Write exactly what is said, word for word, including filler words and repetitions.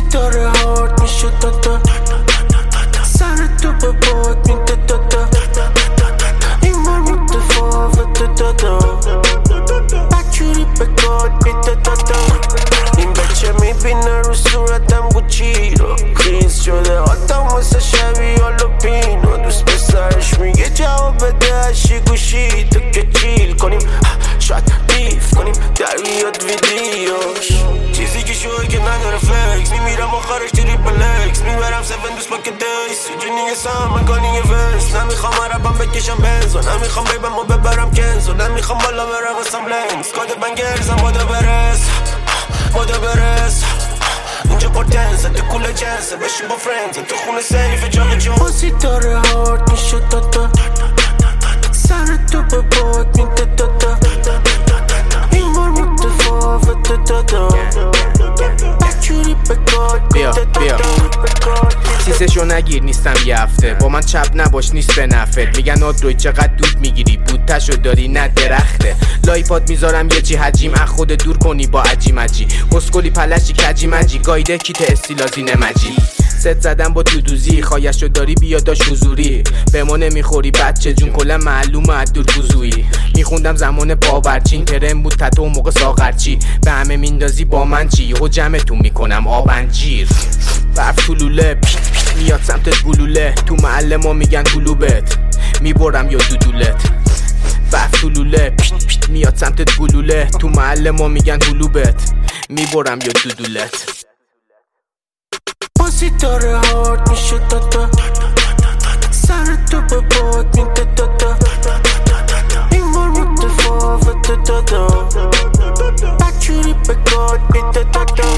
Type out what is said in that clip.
داره هارد میشه دادا، سر تو به باد میده دادا، این مار متفاوته دادا، بکوری به گاد میده دادا. این بچه میبینه رو صورتم گوچی رو خیز شده آدم واسه شبیه آلوپینو. دوست پسرش میگه جواب بده هشی گوشی تو که چیل کنیم، شاید بیف کنیم در بیاد ویدیوش. چیزی که شوی که نداره فلکس، میمیرم آخرش تریپل اکس، میبرم سفن دوست پاک دیس جونی سام مکانی یه فست. نمیخوام عربم بکشم بنزو، نمیخوام بیبم و ببرم کنزو، نمیخوام بالا برم واسم لنگز. کاده بنگرزم بادا برس بادا برس، اینجا پورتنسه تو کل جنسه، بشین با فرنزه تو خونه سیفه جاقی جون. بازی داره هارد میشه دادا، سر تو به باد میده دادا، این مار متفاوته دادا، بکوری به گاد میده دادا. سیسشو نگیر نیستم یه هفته، با من چپ نباش نیست به نفت. میگن آدروید چقدر دود میگیری، بودتشو داری نه درخته. لایپاد میذارم یه چی حجیم، اخ خود دور کنی با عجی مجی، اسکلی پلشی کجی مجی، گایده کیت استیلازی نمجی. ست زدم با دودوزی، خواهشو داری بیا داش حضوری، به ما نمیخوری بچه جون کلا معلومه از دور گوزویی. میخوندم زمان پاورچین، ترم بود تتو موقع ساغرچی، به همه میندازی با من چی، یهو جمعتون میکنم آبنجیر. برف تو لوله میاد سمتت گلوله، تو محله ما میگن گلوبت، میبرم یا دودولت. برف تو لوله میاد سمتت گلوله، تو محله ما میگن گلوبت، میبرم یا دودولت. بازی داره هارد میشه دادا، سر تو به باد میده دادا، این مار متفاوته دادا، بکوری به گاد میده دادا.